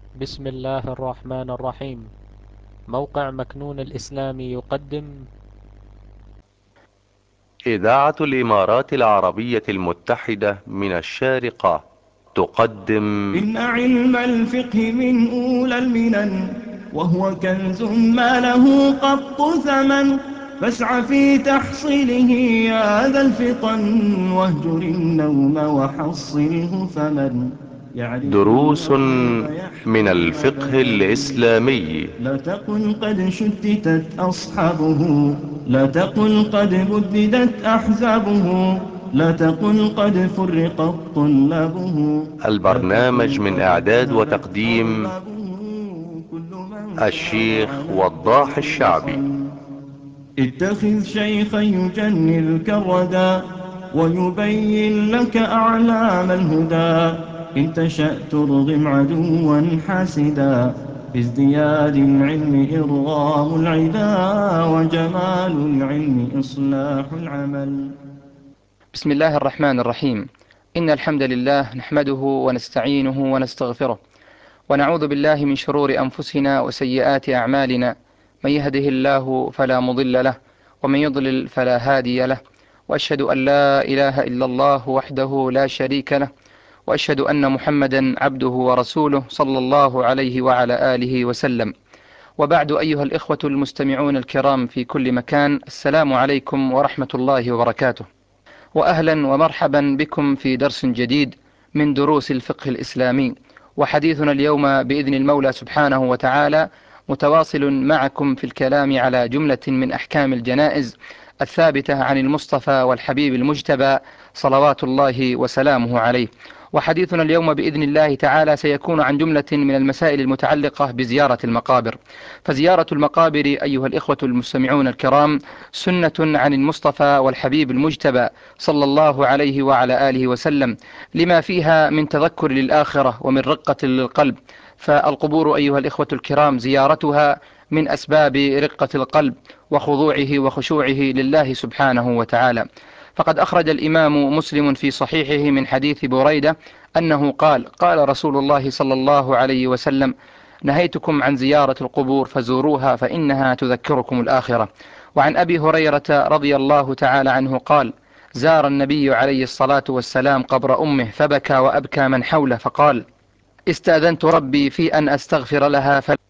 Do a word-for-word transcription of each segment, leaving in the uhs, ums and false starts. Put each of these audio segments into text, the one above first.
بسم الله الرحمن الرحيم. موقع مكنون الإسلامي يقدم إذاعة الإمارات العربية المتحدة من الشارقة تقدم إن علم الفقه من أولى المنن، وهو كنز ما له قط ثمن. فاسع في تحصيله يا ذا الفطن، واهجر النوم وحصله. فمن يعرف دروس المغرب من يحيا الفقه أبدا. الإسلامي. لا تقل قد شتتت أصحابه، لا تقل قد بددت أحزابه، لا تقل قد فرقت طلابه، لا البرنامج تقل من قد إعداد ذهبت وتقديم أربابه. كل من صار الشيخ على وضاح الدرب الشعبي. وصل. اتخذ شيخا يجنلك الردى، ويبين لك أعلام الهدى. إن تشأ ترغم عدوا حاسدا، بازدياد العلم إرغام العدا، وجمال العلم إصلاح العمل. بسم الله الرحمن الرحيم. إن الحمد لله نحمده ونستعينه ونستغفره، ونعوذ بالله من شرور أنفسنا وسيئات أعمالنا. من يهده الله فلا مضل له، ومن يضلل فلا هادي له. وأشهد أن لا إله إلا الله وحده لا شريك له، وأشهد أن محمدا عبده ورسوله صلى الله عليه وعلى آله وسلم. وبعد، أيها الإخوة المستمعون الكرام في كل مكان، السلام عليكم ورحمة الله وبركاته، وأهلا ومرحبا بكم في درس جديد من دروس الفقه الإسلامي. وحديثنا اليوم بإذن المولى سبحانه وتعالى متواصل معكم في الكلام على جملة من أحكام الجنائز الثابتة عن المصطفى والحبيب المجتبى صلوات الله وسلامه عليه. وحديثنا اليوم بإذن الله تعالى سيكون عن جملة من المسائل المتعلقة بزيارة المقابر. فزيارة المقابر أيها الإخوة المستمعون الكرام سنة عن المصطفى والحبيب المجتبى صلى الله عليه وعلى آله وسلم، لما فيها من تذكر للآخرة ومن رقة للقلب. فالقبور أيها الإخوة الكرام زيارتها من أسباب رقة القلب وخضوعه وخشوعه لله سبحانه وتعالى. فقد أخرج الإمام مسلم في صحيحه من حديث بريدة أنه قال: قال رسول الله صلى الله عليه وسلم: نهيتكم عن زيارة القبور فزوروها فإنها تذكركم الآخرة. وعن أبي هريرة رضي الله تعالى عنه قال: زار النبي عليه الصلاة والسلام قبر أمه فبكى وأبكى من حوله، فقال: استأذنت ربي في أن أستغفر لها فلا.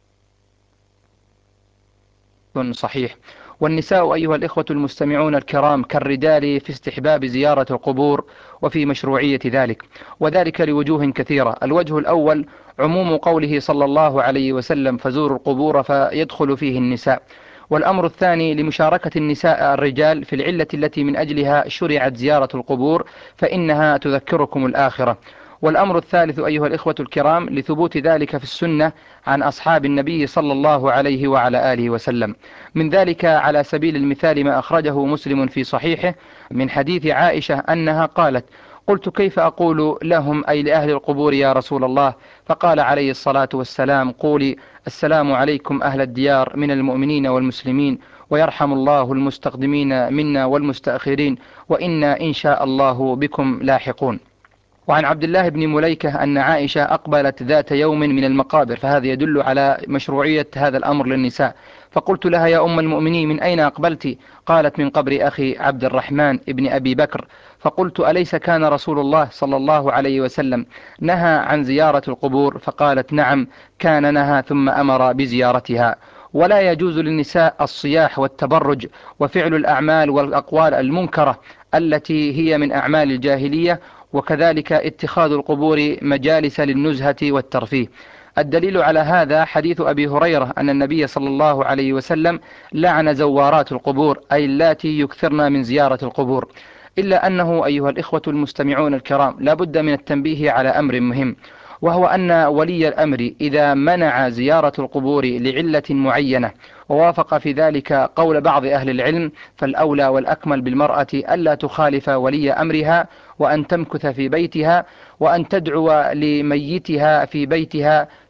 صحيح. والنساء أيها الإخوة المستمعون الكرام كالرجال في استحباب زيارة القبور وفي مشروعية ذلك، وذلك لوجوه كثيرة. الوجه الأول عموم قوله صلى الله عليه وسلم: فزوروا القبور، فيدخل فيه النساء. والأمر الثاني لمشاركة النساء الرجال في العلة التي من أجلها شرعت زيارة القبور، فإنها تذكركم الآخرة. والأمر الثالث أيها الإخوة الكرام لثبوت ذلك في السنة عن أصحاب النبي صلى الله عليه وعلى آله وسلم. من ذلك على سبيل المثال ما أخرجه مسلم في صحيحه من حديث عائشة أنها قالت: قلت: كيف أقول لهم أي لأهل القبور يا رسول الله؟ فقال عليه الصلاة والسلام: قولي: السلام عليكم أهل الديار من المؤمنين والمسلمين، ويرحم الله المستقدمين منا والمستأخرين، وإنا إن شاء الله بكم لاحقون. وعن عبد الله بن مليكة أن عائشة أقبلت ذات يوم من المقابر، فهذا يدل على مشروعية هذا الأمر للنساء. فقلت لها: يا أم المؤمنين، من أين أقبلت؟ قالت: من قبر أخي عبد الرحمن ابن أبي بكر. فقلت: أليس كان رسول الله صلى الله عليه وسلم نهى عن زيارة القبور؟ فقالت: نعم، كان نهى ثم أمر بزيارتها. ولا يجوز للنساء الصياح والتبرج وفعل الأعمال والأقوال المنكرة التي هي من أعمال الجاهلية، وكذلك اتخاذ القبور مجالس للنزهة والترفيه. الدليل على هذا حديث أبي هريرة أن النبي صلى الله عليه وسلم لعن زوارات القبور، أي اللاتي يكثرن من زيارة القبور. إلا أنه أيها الإخوة المستمعون الكرام لا بد من التنبيه على أمر مهم، وهو أن ولي الأمر إذا منع زيارة القبور لعلة معينة ووافق في ذلك قول بعض أهل العلم، فالأولى والأكمل بالمرأة ألا تخالف ولي أمرها، وأن تمكث في بيتها، وأن تدعو لميتها في بيتها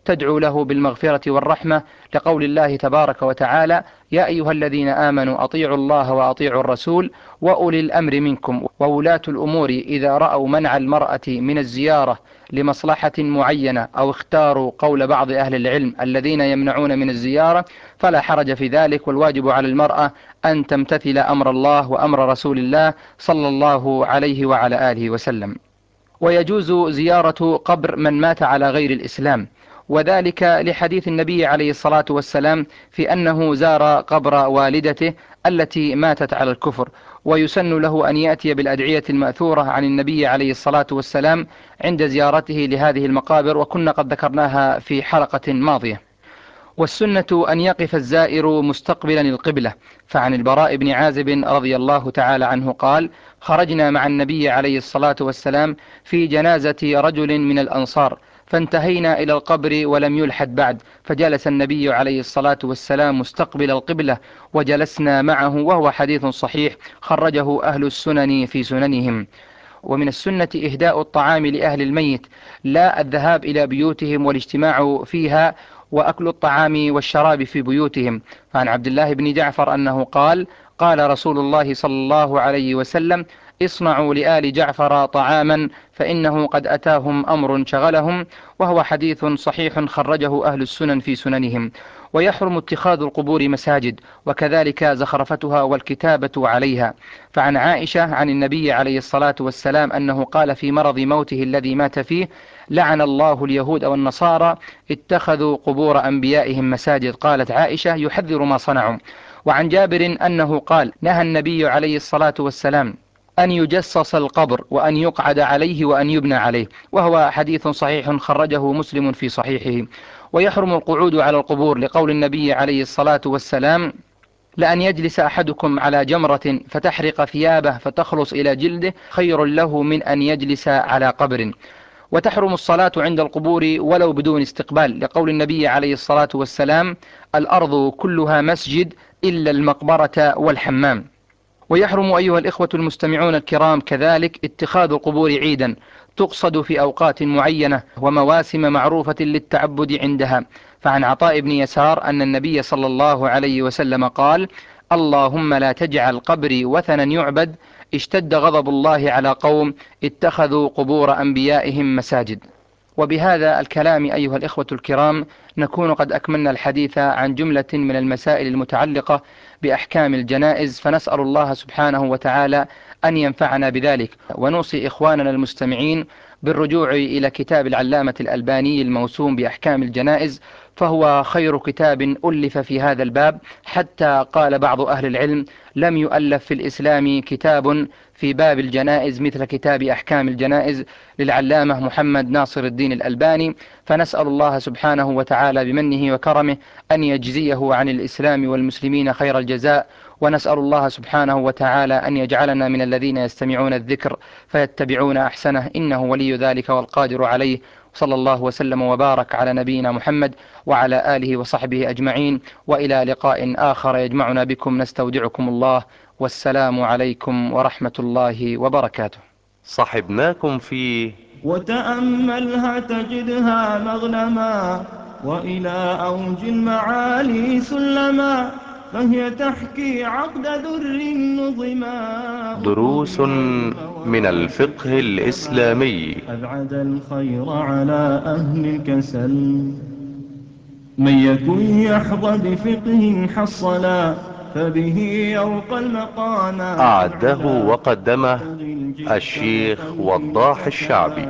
تدعو له بالمغفرة والرحمة، لقول الله تبارك وتعالى: يا أيها الذين آمنوا أطيعوا الله وأطيعوا الرسول وأولي الأمر منكم وولاة الأمور إذا رأوا منع المرأة من الزيارة لمصلحة معينة أو اختاروا قول بعض أهل العلم الذين يمنعون من الزيارة فلا حرج في ذلك، والواجب على المرأة أن تمتثل أمر الله وأمر رسول الله صلى الله عليه وعلى آله وسلم. ويجوز زيارة قبر من مات على غير الإسلام، وذلك لحديث النبي عليه الصلاة والسلام في أنه زار قبر والدته التي ماتت على الكفر، ويسن له أن يأتي بالأدعية المأثورة عن النبي عليه الصلاة والسلام عند زيارته لهذه المقابر، وكنا قد ذكرناها في حلقة ماضية. والسنة أن يقف الزائر مستقبلا القبلة، فعن البراء بن عازب رضي الله تعالى عنه قال: خرجنا مع النبي عليه الصلاة والسلام في جنازة رجل من الأنصار، فانتهينا إلى القبر ولم يلحد بعد، فجلس النبي عليه الصلاة والسلام مستقبل القبلة وجلسنا معه، وهو حديث صحيح خرجه أهل السنن في سننهم. ومن السنة إهداء الطعام لأهل الميت، لا الذهاب إلى بيوتهم والاجتماع فيها وأكل الطعام والشراب في بيوتهم. فعن عبد الله بن جعفر أنه قال: قال رسول الله صلى الله عليه وسلم: اصنعوا لآل جعفر طعاما فإنه قد أتاهم أمر شغلهم، وهو حديث صحيح خرجه أهل السنن في سننهم. ويحرم اتخاذ القبور مساجد، وكذلك زخرفتها والكتابة عليها. فعن عائشة عن النبي عليه الصلاة والسلام أنه قال في مرض موته الذي مات فيه: لعن الله اليهود والنصارى اتخذوا قبور أنبيائهم مساجد. قالت عائشة: يحذر ما صنعوا. وعن جابر أنه قال: نهى النبي عليه الصلاة والسلام أن يجسس القبر وأن يقعد عليه وأن يبنى عليه، وهو حديث صحيح خرجه مسلم في صحيحه. ويحرم القعود على القبور، لقول النبي عليه الصلاة والسلام: لأن يجلس أحدكم على جمرة فتحرق ثيابه فتخلص إلى جلده خير له من أن يجلس على قبر. وتحرم الصلاة عند القبور ولو بدون استقبال، لقول النبي عليه الصلاة والسلام: الأرض كلها مسجد إلا المقبرة والحمام. ويحرم أيها الإخوة المستمعون الكرام كذلك اتخاذ القبور عيدا تقصد في أوقات معينة ومواسم معروفة للتعبد عندها. فعن عطاء بن يسار أن النبي صلى الله عليه وسلم قال: اللهم لا تجعل قبري وثنا يعبد، اشتد غضب الله على قوم اتخذوا قبور أنبيائهم مساجد. وبهذا الكلام أيها الإخوة الكرام نكون قد أكملنا الحديث عن جملة من المسائل المتعلقة بأحكام الجنائز، فنسأل الله سبحانه وتعالى أن ينفعنا بذلك. ونوصي إخواننا المستمعين بالرجوع إلى كتاب العلامة الألباني الموسوم بأحكام الجنائز، فهو خير كتاب ألف في هذا الباب، حتى قال بعض أهل العلم: لم يؤلف في الإسلام كتاب في باب الجنائز مثل كتاب أحكام الجنائز للعلامة محمد ناصر الدين الألباني. فنسأل الله سبحانه وتعالى بمنه وكرمه أن يجزيه عن الإسلام والمسلمين خير الجزاء، ونسأل الله سبحانه وتعالى أن يجعلنا من الذين يستمعون الذكر فيتبعون أحسنه، إنه ولي ذلك والقادر عليه. صلى الله وسلم وبارك على نبينا محمد وعلى آله وصحبه أجمعين، وإلى لقاء آخر يجمعنا بكم نستودعكم الله، والسلام عليكم ورحمة الله وبركاته. صحبناكم في وتأملها تجدها مغنما، وإلى أوج المعالي سلما، فهي تحكي عقد در نظما. دروس من الفقه الإسلامي. أبعد الخير على أهل الكسل، من يكن يحظى بفقه حصلا، فبه يرقى المقامات. أعده وقدمه الشيخ وضاح الشعبي.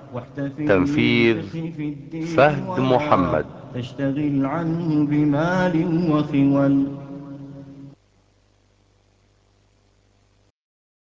تنفيذ فهد محمد. تشتغل عنه بمال وخول.